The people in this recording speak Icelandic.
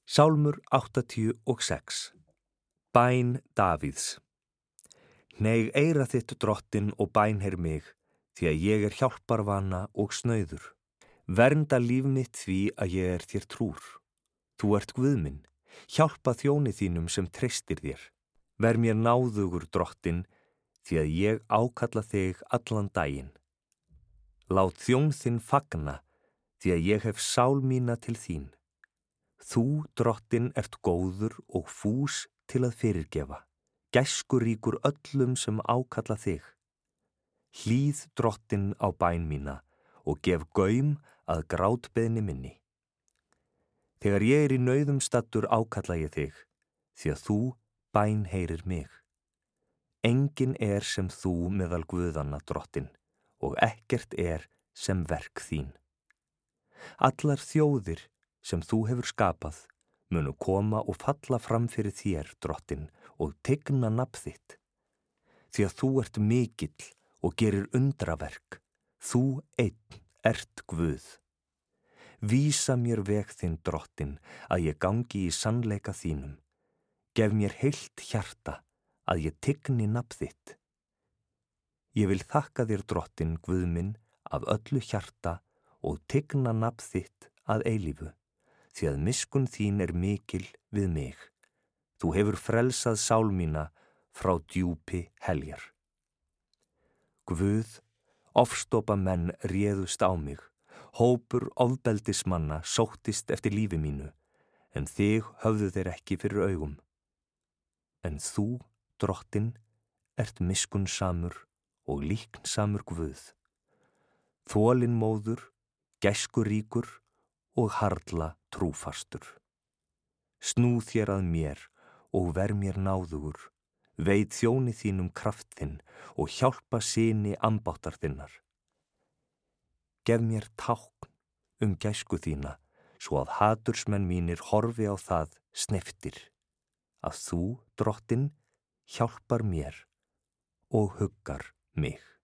Sálmur 86. Bæn Davíðs. Hneig eyra þitt, Drottinn, og bænheyr mig, því að ég hjálparvana og snauður. Vernda líf mitt því að ég þér trúr. Þú ert Guð minn, hjálpa þjóni þínum sem treystir þér. Ver mér náðugur, Drottinn, því að ég ákalla þig allan daginn. Lát þjón þinn fagna, því að ég hef sál mína til þín. Þú, Drottinn, ert góður og fús til að fyrirgefa, gæskuríkur öllum sem ákalla þig. Hlýð, Drottinn, á bæn mína og gef gaum að grátbeiðni minni. Þegar ég í nauðum staddur ákalla ég þig, því að þú bænheyrir mig. Enginn sem þú meðal guðanna, Drottinn, og ekkert sem verk þín. Allar þjóðir sem þú hefur skapað munu koma og falla fram fyrir þér, Drottinn, og tigna nafn þitt. Því að þú ert mikill og gerir undraverk, þú einn ert Guð. Vísa mér veg þinn, Drottinn, að ég gangi í sannleika þínum. Gef mér heilt hjarta, að ég tigni nafn þitt. Ég vil þakka þér, Drottinn, Guð minn, af öllu hjarta og tigna nafn þitt að eilífu, því að miskunn þín mikil við mig. Þú hefur frelsað sál mína frá djúpi heljar. Guð, ofstopa menn réðust á mig, hópur ofbeldismanna sóttist eftir lífi mínu, en þig höfðu þeir ekki fyrir augum. En þú, Drottinn, ert miskunnsamur og líknsamur Guð, þolinmóður, gæskuríkur og harla trúfastur. Snú þér að mér og ver mér náðugur, veit þjóni þínum kraft þinn og hjálpa syni ambáttar þinnar. Gef mér tákn gæsku þína, svo að hatursmenn mínir horfi á það sneyptir, að þú, Drottinn, hjálpar mér og huggar mig.